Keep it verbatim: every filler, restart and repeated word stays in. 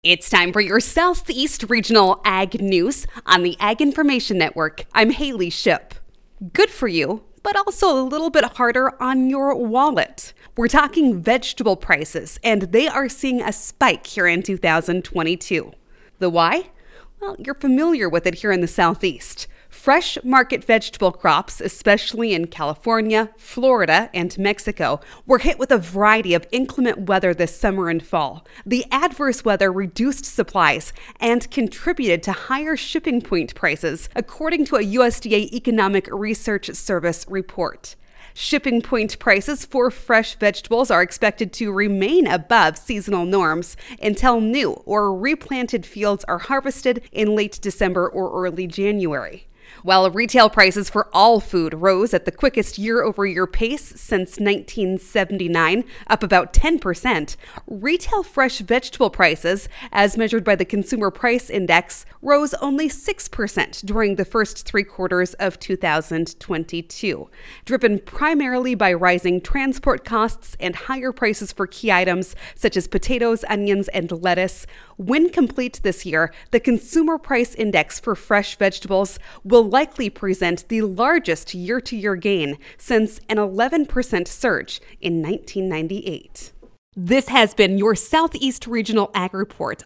It's time for your Southeast Regional Ag News on the Ag Information Network. I'm Haley Ship. Good for you, but also a little bit harder on your wallet. We're talking vegetable prices, and they are seeing a spike here in two thousand twenty-two. The why? Well, you're familiar with it here in the Southeast. Fresh market vegetable crops, especially in California, Florida, and Mexico, were hit with a variety of inclement weather this summer and fall. The adverse weather reduced supplies and contributed to higher shipping point prices, according to a U S D A Economic Research Service report. Shipping point prices for fresh vegetables are expected to remain above seasonal norms until new or replanted fields are harvested in late December or early January. While retail prices for all food rose at the quickest year-over-year pace since nineteen seventy-nine, up about ten percent, retail fresh vegetable prices, as measured by the Consumer Price Index, rose only six percent during the first three quarters of two thousand twenty-two, driven primarily by rising transport costs and higher prices for key items such as potatoes, onions, and lettuce. When complete this year, the Consumer Price Index for fresh vegetables will likely present the largest year-to-year gain since an eleven percent surge in nineteen ninety-eight. This has been your Southeast Regional Ag Report